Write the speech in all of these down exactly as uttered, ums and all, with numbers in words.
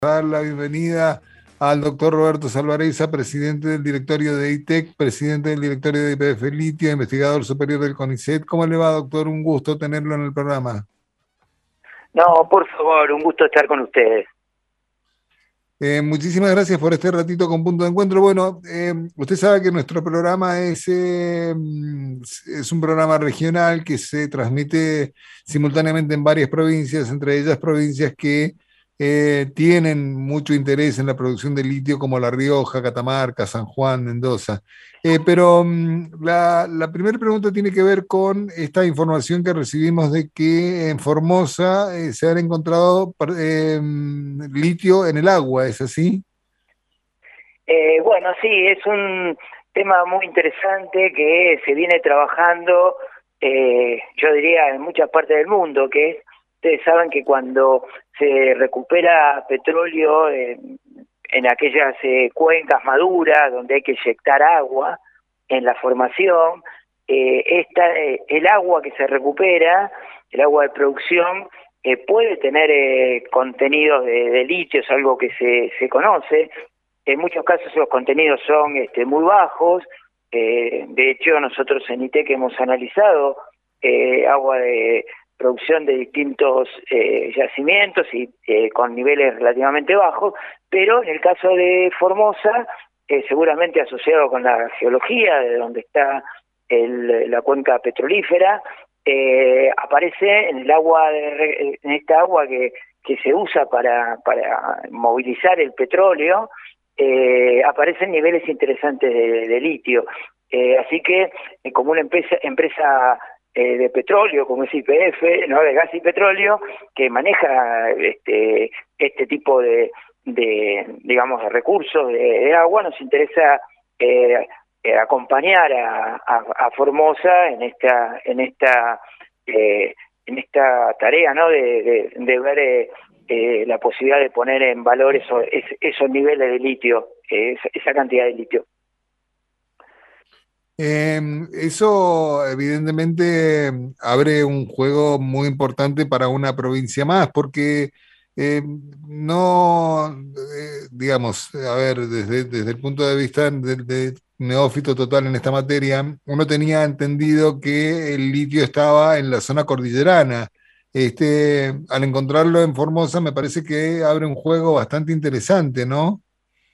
Dar la bienvenida al doctor Roberto Salvarezza, presidente del directorio de I T E C, presidente del directorio de I P F Litio, investigador superior del CONICET. ¿Cómo le va, doctor? Un gusto tenerlo en el programa. No, por favor, un gusto estar con ustedes. Eh, muchísimas gracias por este ratito con Punto de Encuentro. Bueno, eh, usted sabe que nuestro programa es, eh, es un programa regional que se transmite simultáneamente en varias provincias, entre ellas provincias que eh, tienen mucho interés en la producción de litio, como La Rioja, Catamarca, San Juan, Mendoza. Eh, pero mm, la, la primera pregunta tiene que ver con esta información que recibimos de que en Formosa eh, se han encontrado eh, litio en el agua, ¿es así? Eh, bueno, sí, es un tema muy interesante que se viene trabajando, eh, yo diría, en muchas partes del mundo, que es, ustedes saben que cuando se recupera petróleo eh, en aquellas eh, cuencas maduras donde hay que inyectar agua en la formación, eh, esta, eh, el agua que se recupera, el agua de producción, eh, puede tener eh, contenidos de, de litio, es algo que se, se conoce. En muchos casos los contenidos son este, muy bajos. Eh, de hecho, nosotros en I T E C hemos analizado eh, agua de producción de distintos eh, yacimientos y eh, con niveles relativamente bajos, pero en el caso de Formosa, eh, seguramente asociado con la geología de donde está el, la cuenca petrolífera, eh, aparece en el agua de, en esta agua que, que se usa para, para movilizar el petróleo. Eh, aparecen niveles interesantes de, de litio. Eh, así que, eh, como una empresa, empresa eh, de petróleo, como es Y P F, ¿no?, de gas y petróleo, que maneja este, este tipo de, de, digamos, de recursos de, de agua, nos interesa eh, eh, acompañar a, a, a Formosa en esta, en esta, eh, en esta tarea, ¿no?, de, de, de ver eh, Eh, la posibilidad de poner en valor eso, es, esos niveles de litio, eh, esa, esa cantidad de litio. Eh, eso evidentemente abre un juego muy importante para una provincia más, porque eh, no, eh, digamos, a ver, desde, desde el punto de vista de, de neófito total en esta materia, uno tenía entendido que el litio estaba en la zona cordillerana. Este, al encontrarlo en Formosa, me parece que abre un juego bastante interesante, ¿no?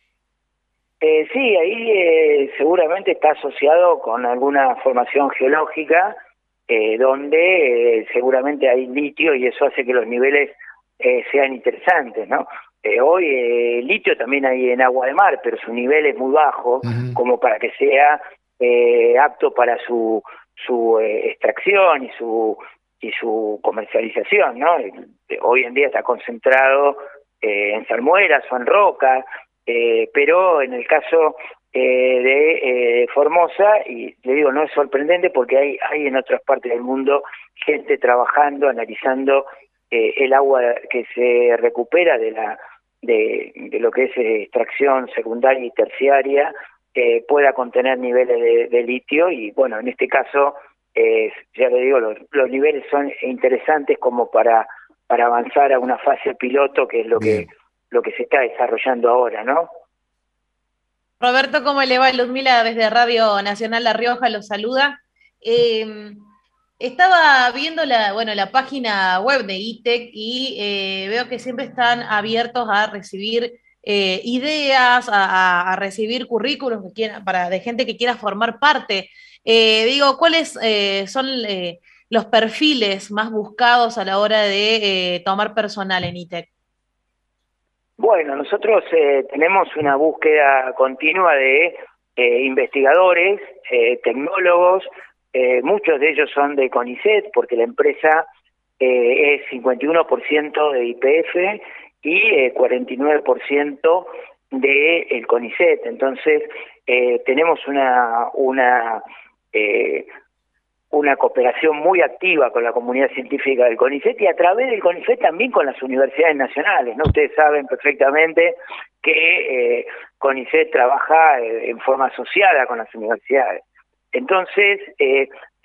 Eh, sí, ahí eh, seguramente está asociado con alguna formación geológica, eh, donde eh, seguramente hay litio y eso hace que los niveles eh, sean interesantes, ¿no? Eh, hoy eh, litio también hay en agua de mar, pero su nivel es muy bajo, Ujú. como para que sea eh, apto para su su eh, extracción y su y su comercialización, ¿no? Eh, hoy en día está concentrado eh, en salmueras o en rocas. Eh, pero en el caso eh, de eh, Formosa, y le digo, no es sorprendente porque hay, hay en otras partes del mundo gente trabajando, analizando eh, el agua que se recupera de la de, de lo que es eh, extracción secundaria y terciaria, eh, pueda contener niveles de, de litio y bueno, en este caso, eh, ya le digo, los, los niveles son interesantes como para, para avanzar a una fase piloto, que es lo que Bien. lo que se está desarrollando ahora, ¿no? Roberto, ¿cómo le va? Ludmila desde Radio Nacional La Rioja los saluda. Eh, estaba viendo la, bueno, la página web de I T E C y eh, veo que siempre están abiertos a recibir eh, ideas, a, a, recibir currículos que quieran, para, de gente que quiera formar parte. Eh, digo, ¿cuáles eh, son eh, los perfiles más buscados a la hora de eh, tomar personal en I T E C? Bueno, nosotros eh, tenemos una búsqueda continua de eh, investigadores, eh, tecnólogos, eh, muchos de ellos son de CONICET, porque la empresa eh, es cincuenta y uno por ciento de Y P F y eh, cuarenta y nueve por ciento de el CONICET. Entonces, eh, tenemos una... una eh, una cooperación muy activa con la comunidad científica del CONICET y a través del CONICET también con las universidades nacionales, ¿no? Ustedes saben perfectamente que eh, CONICET trabaja eh, en forma asociada con las universidades. Entonces, eh,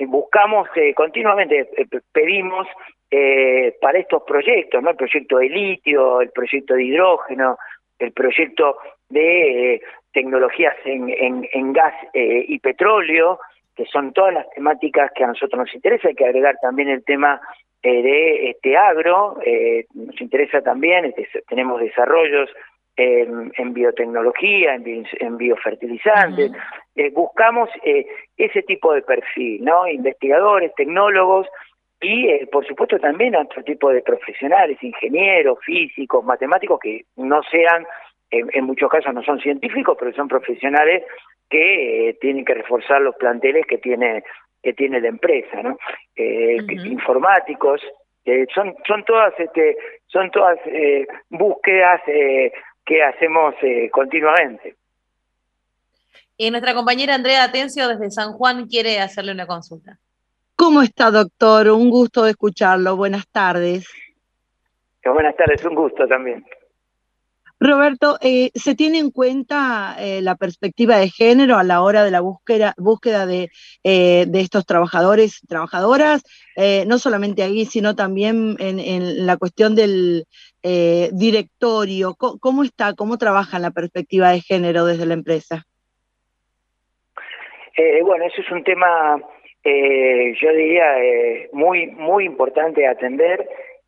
buscamos eh, continuamente, eh, pedimos eh, para estos proyectos, ¿no? El proyecto de litio, el proyecto de hidrógeno, el proyecto de eh, tecnologías en, en, en gas eh, y petróleo, que son todas las temáticas que a nosotros nos interesa. Hay que agregar también el tema eh, de este agro, eh, nos interesa también, este, tenemos desarrollos en, en biotecnología, en, bi, en biofertilizantes. Uh-huh. eh, buscamos eh, ese tipo de perfil, ¿no? Investigadores, tecnólogos y, eh, por supuesto, también otro tipo de profesionales, ingenieros, físicos, matemáticos, que no sean, en, en muchos casos no son científicos, pero son profesionales que eh, tienen que reforzar los planteles que tiene que tiene la empresa, ¿no? Eh, uh-huh. Informáticos, eh, son son todas este son todas eh, búsquedas eh, que hacemos eh, continuamente. Y nuestra compañera Andrea Atencio desde San Juan quiere hacerle una consulta. ¿Cómo está, doctor? Un gusto de escucharlo. Buenas tardes. Buenas tardes, un gusto también. Roberto, eh, ¿se tiene en cuenta eh, la perspectiva de género a la hora de la búsqueda, búsqueda de, eh, de estos trabajadores, trabajadoras? Eh, no solamente ahí, sino también en, en la cuestión del eh, directorio. ¿Cómo, ¿Cómo está, cómo trabaja la perspectiva de género desde la empresa? Eh, bueno, eso es un tema, eh, yo diría, eh, muy, muy importante de atender.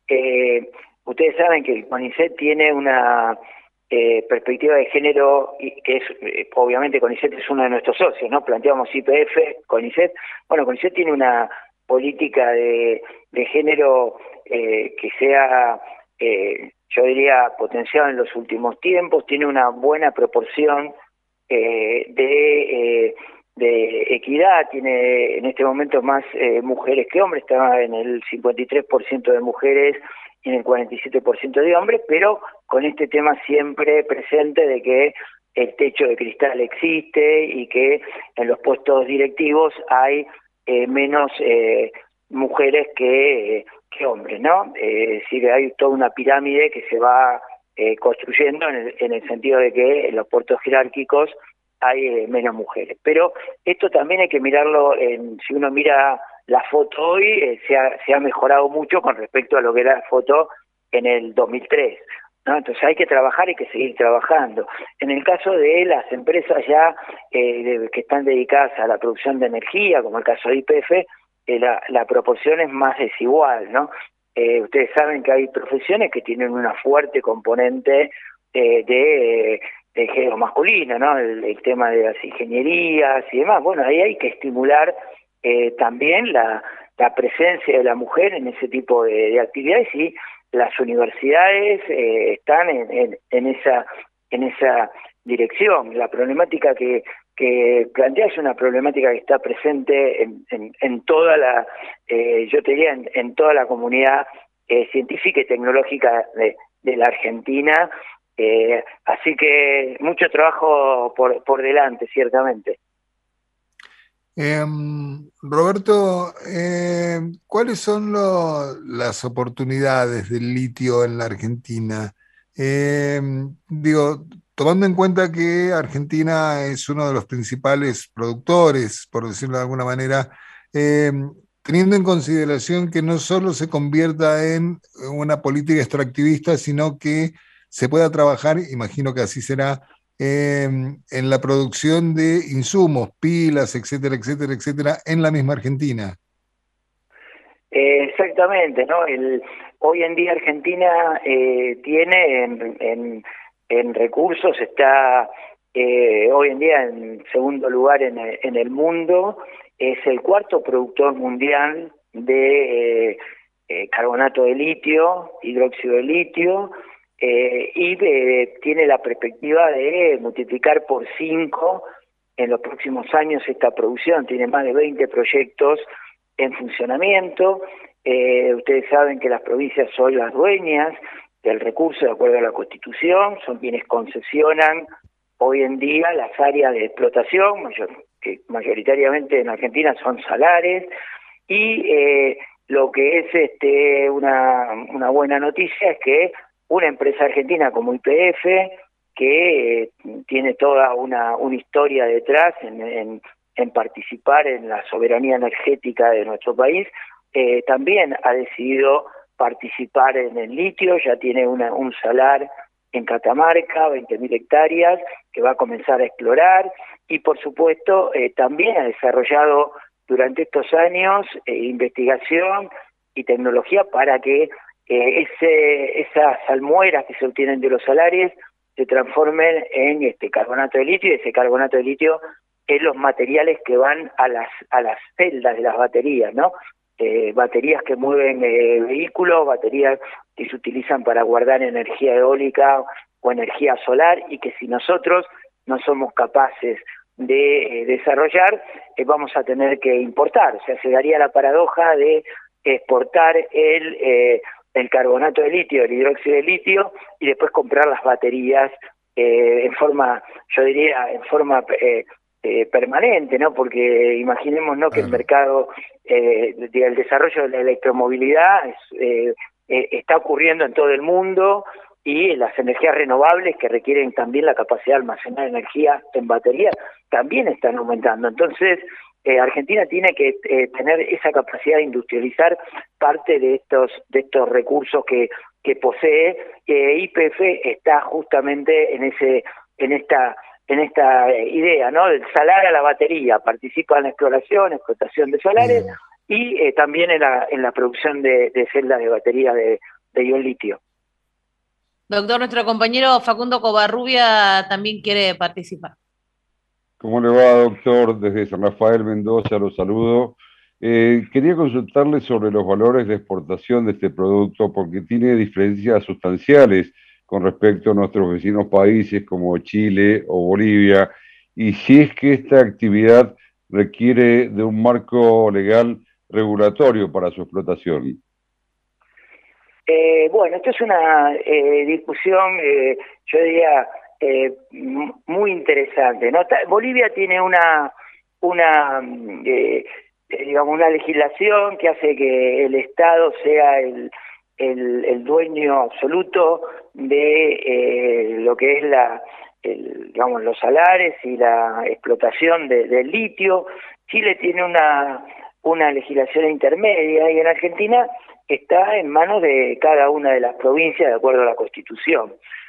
Eh, ustedes saben que el CONICET tiene una Eh, perspectiva de género, y que es, eh, obviamente CONICET es uno de nuestros socios, ¿no? Planteamos Y P F, CONICET. Bueno, CONICET tiene una política de, de género eh, que sea, eh, yo diría, potenciada en los últimos tiempos, tiene una buena proporción eh, de, eh, de equidad, tiene en este momento más eh, mujeres que hombres, está en el cincuenta y tres por ciento de mujeres y en el cuarenta y siete por ciento de hombres, pero con este tema siempre presente de que el techo de cristal existe y que en los puestos directivos hay eh, menos eh, mujeres que, eh, que hombres, ¿no? Eh, es decir, hay toda una pirámide que se va eh, construyendo en el, en el sentido de que en los puestos jerárquicos hay eh, menos mujeres. Pero esto también hay que mirarlo, en, si uno mira la foto hoy, eh, se, ha, se ha mejorado mucho con respecto a lo que era la foto en el dos mil tres, ¿no? Entonces hay que trabajar, hay que seguir trabajando. En el caso de las empresas ya eh, de, que están dedicadas a la producción de energía, como el caso de Y P F, eh, la, la proporción es más desigual, ¿no? Eh, ustedes saben que hay profesiones que tienen una fuerte componente eh, de, de género masculino, ¿no? El, el tema de las ingenierías y demás. Bueno, ahí hay que estimular eh, también la, la presencia de la mujer en ese tipo de, de actividades, y las universidades eh, están en, en, en esa en esa dirección. La problemática que, que plantea es una problemática que está presente en, en, en toda la, eh, yo te diría, en, en toda la comunidad eh, científica y tecnológica de, de la Argentina. Eh, así que mucho trabajo por, por delante, ciertamente. Eh, Roberto, eh, ¿cuáles son lo, las oportunidades del litio en la Argentina? Eh, digo, tomando en cuenta que Argentina es uno de los principales productores, por decirlo de alguna manera, eh, teniendo en consideración que no solo se convierta en una política extractivista, sino que se pueda trabajar, imagino que así será, Eh, en la producción de insumos, pilas, etcétera, etcétera, etcétera, en la misma Argentina. Eh, exactamente, ¿no? El, hoy en día Argentina eh, tiene en, en, en recursos, está eh, hoy en día en segundo lugar en el, en el mundo, es el cuarto productor mundial de eh, eh, carbonato de litio, hidróxido de litio, Eh, y eh, tiene la perspectiva de multiplicar por cinco en los próximos años esta producción. Tiene más de veinte proyectos en funcionamiento. Eh, ustedes saben que las provincias son las dueñas del recurso de acuerdo a la Constitución, son quienes concesionan hoy en día las áreas de explotación, mayor, que mayoritariamente en Argentina son salares, y eh, lo que es este una, una buena noticia es que una empresa argentina como Y P F, que eh, tiene toda una, una historia detrás en, en, en participar en la soberanía energética de nuestro país, eh, también ha decidido participar en el litio, ya tiene una, un salar en Catamarca, veinte mil hectáreas, que va a comenzar a explorar, y por supuesto eh, también ha desarrollado durante estos años eh, investigación y tecnología para que eh, ese, esas salmueras que se obtienen de los salares se transformen en este carbonato de litio, y ese carbonato de litio es los materiales que van a las a las celdas de las baterías, ¿no? Eh, baterías que mueven eh, vehículos, baterías que se utilizan para guardar energía eólica o energía solar, y que si nosotros no somos capaces de eh, desarrollar, eh, vamos a tener que importar. O sea, se daría la paradoja de exportar el, eh, el carbonato de litio, el hidróxido de litio, y después comprar las baterías eh, en forma, yo diría, en forma eh, eh, permanente, ¿no? Porque imaginemos, ¿no?, que el mercado, eh, el desarrollo de la electromovilidad es, eh, eh, está ocurriendo en todo el mundo, y las energías renovables, que requieren también la capacidad de almacenar energía en baterías, también están aumentando. Entonces, eh, Argentina tiene que eh, tener esa capacidad de industrializar parte de estos de estos recursos que, que posee. eh, Y P F está justamente en ese en esta en esta idea, ¿no?, del salar a la batería. Participa en la exploración, explotación de solares, Bien. y eh, también en la en la producción de, de celdas de batería de, de ion litio. Doctor, nuestro compañero Facundo Covarrubia también quiere participar. ¿Cómo le va, doctor? Desde San Rafael, Mendoza, los saludo. Eh, quería consultarle sobre los valores de exportación de este producto, porque tiene diferencias sustanciales con respecto a nuestros vecinos países como Chile o Bolivia, y si es que esta actividad requiere de un marco legal regulatorio para su explotación. Eh, bueno, esto es una eh, discusión, eh, yo diría, eh, muy interesante, ¿no? Bolivia tiene una, una eh, digamos, una legislación que hace que el Estado sea el, el, el dueño absoluto de eh, lo que es la, el, digamos, los salares y la explotación de, del litio. Chile tiene una, una legislación intermedia, y en Argentina está en manos de cada una de las provincias de acuerdo a la Constitución.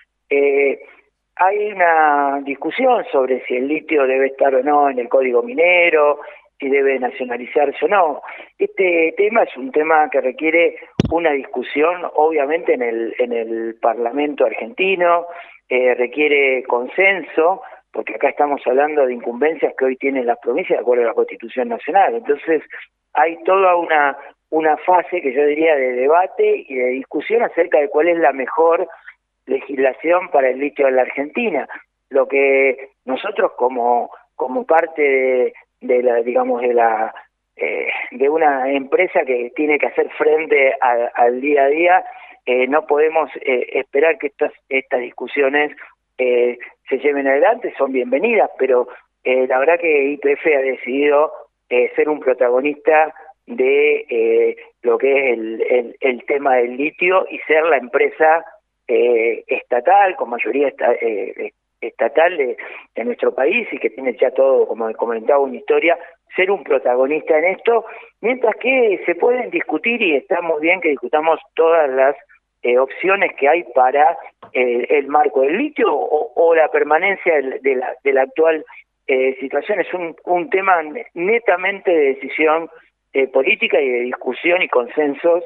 Eh, hay una discusión sobre si el litio debe estar o no en el Código Minero, si debe nacionalizarse o no. Este tema es un tema que requiere una discusión, obviamente, en el, en el Parlamento argentino, eh, requiere consenso, porque acá estamos hablando de incumbencias que hoy tienen las provincias de acuerdo a la Constitución Nacional. Entonces, hay toda una una fase que yo diría de debate y de discusión acerca de cuál es la mejor legislación para el litio en la Argentina. Lo que nosotros como como parte de, de la digamos de la eh, de una empresa que tiene que hacer frente a, al día a día, eh, no podemos eh, esperar que estas estas discusiones eh, se lleven adelante. Son bienvenidas, pero eh, la verdad que Y P F ha decidido eh, ser un protagonista de eh, lo que es el, el, el tema del litio, y ser la empresa eh, estatal, con mayoría esta, eh, estatal de, de nuestro país, y que tiene ya todo, como comentaba, una historia, ser un protagonista en esto, mientras que se pueden discutir, y está muy bien que discutamos todas las eh, opciones que hay para eh, el marco del litio o, o la permanencia de, de, la, de la actual eh, situación. Es un, un tema netamente de decisión Eh, política y de discusión y consensos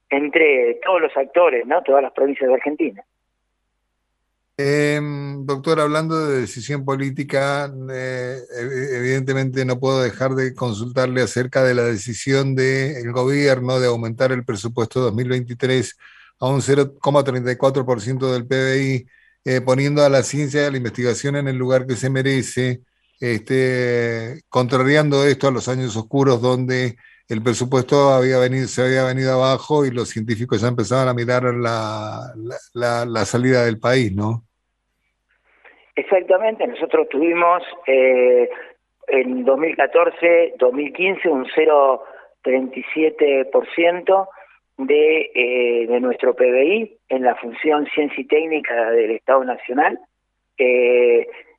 entre todos los actores, ¿no? Todas las provincias de Argentina. Eh, doctor, hablando de decisión política, eh, evidentemente no puedo dejar de consultarle acerca de la decisión del gobierno de aumentar el presupuesto dos mil veintitrés a un cero coma treinta y cuatro por ciento del P B I, eh, poniendo a la ciencia y a la investigación en el lugar que se merece, este, contrariando esto a los años oscuros donde el presupuesto había venido, se había venido abajo y los científicos ya empezaban a mirar la, la, la, la salida del país, ¿no? Exactamente, nosotros tuvimos eh, en dos mil catorce, dos mil quince un cero coma treinta y siete por ciento de, eh, de nuestro P B I en la función ciencia y técnica del Estado Nacional. Eh,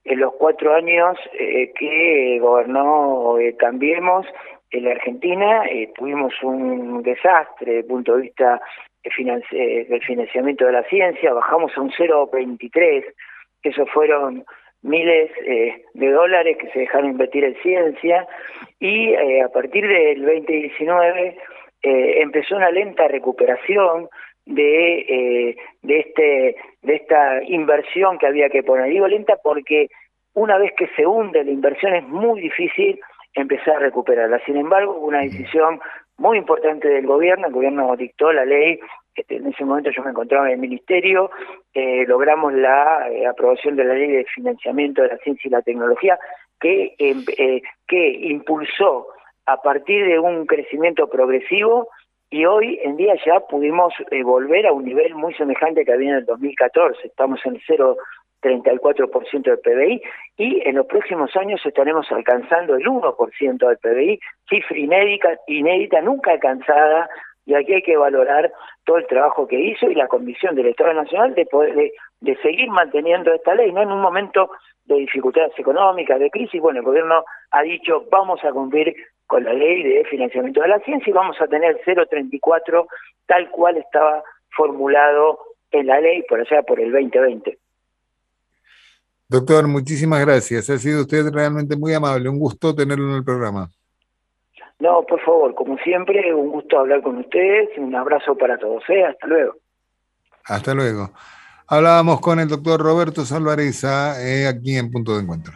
en los cuatro años eh, que gobernó eh, Cambiemos en la Argentina. Eh, tuvimos un desastre desde el punto de vista de financi- del financiamiento de la ciencia, bajamos a un cero coma veintitrés, esos fueron miles eh, de dólares que se dejaron invertir en ciencia, y eh, a partir del veinte diecinueve eh, empezó una lenta recuperación de eh, de este de esta inversión que había que poner. Digo lenta porque una vez que se hunde la inversión es muy difícil empezar a recuperarla. Sin embargo, hubo una decisión muy importante del gobierno. El gobierno dictó la ley. En ese momento yo me encontraba en el ministerio, eh, logramos la eh, aprobación de la Ley de Financiamiento de la Ciencia y la Tecnología, que, eh, eh, que impulsó a partir de un crecimiento progresivo, y hoy en día ya pudimos eh, volver a un nivel muy semejante que había en el dos mil catorce, estamos en el cero coma treinta y cuatro por ciento del P B I, y en los próximos años estaremos alcanzando el uno por ciento del P B I, cifra inédita, inédita, nunca alcanzada. Y aquí hay que valorar todo el trabajo que hizo y la Comisión del Estado Nacional de poder de, de seguir manteniendo esta ley, no en un momento de dificultades económicas, de crisis. Bueno, el gobierno ha dicho, vamos a cumplir con la ley de financiamiento de la ciencia y vamos a tener cero coma treinta y cuatro tal cual estaba formulado en la ley por allá por el veinte veinte. Doctor, muchísimas gracias. Ha sido usted realmente muy amable. Un gusto tenerlo en el programa. No, por favor, como siempre, un gusto hablar con ustedes. Un abrazo para todos. ¿eh? Hasta luego. Hasta luego. Hablábamos con el doctor Roberto Salvarezza eh, aquí en Punto de Encuentro.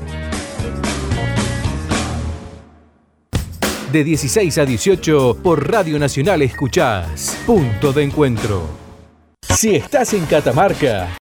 De dieciséis a dieciocho por Radio Nacional escuchás Punto de Encuentro. Si estás en Catamarca,